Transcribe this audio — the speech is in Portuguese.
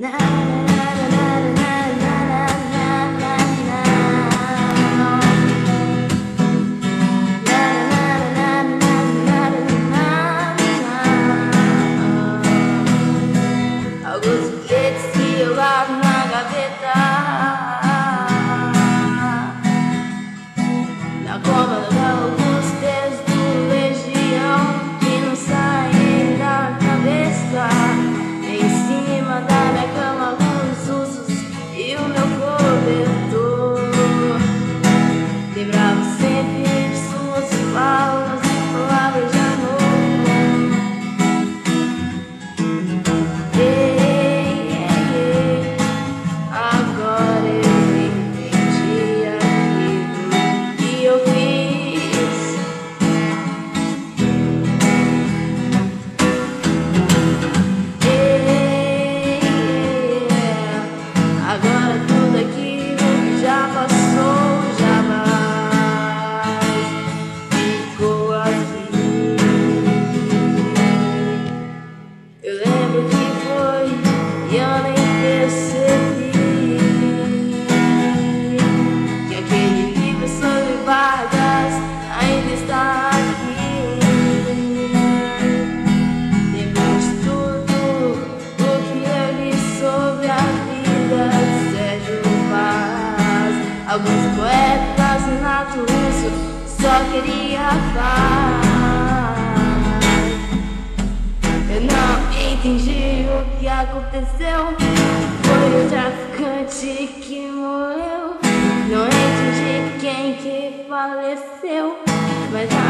Alguns bilhetes que eu guardo na gaveta, na cômoda de alguns textos do Legião que não saem da cabeça. Em cima da minha cama alguns ursos e o meu cobertor. Lembrava sempre de suas palavras de amor. Agora eu entendi aquilo que eu fiz. Agora tudo aquilo que já passou jamais ficou aqui. Eu lembro que foi e eu nem percebi que aquele livro sobre Vargas ainda está aqui. Lembro de tudo o que eu li sobre a vida de Sérgio Vaz. Alguns poetas Renato Russo só queria paz. Eu não entendi o que aconteceu. Foi o traficante que morreu. Não entendi quem que faleceu, mas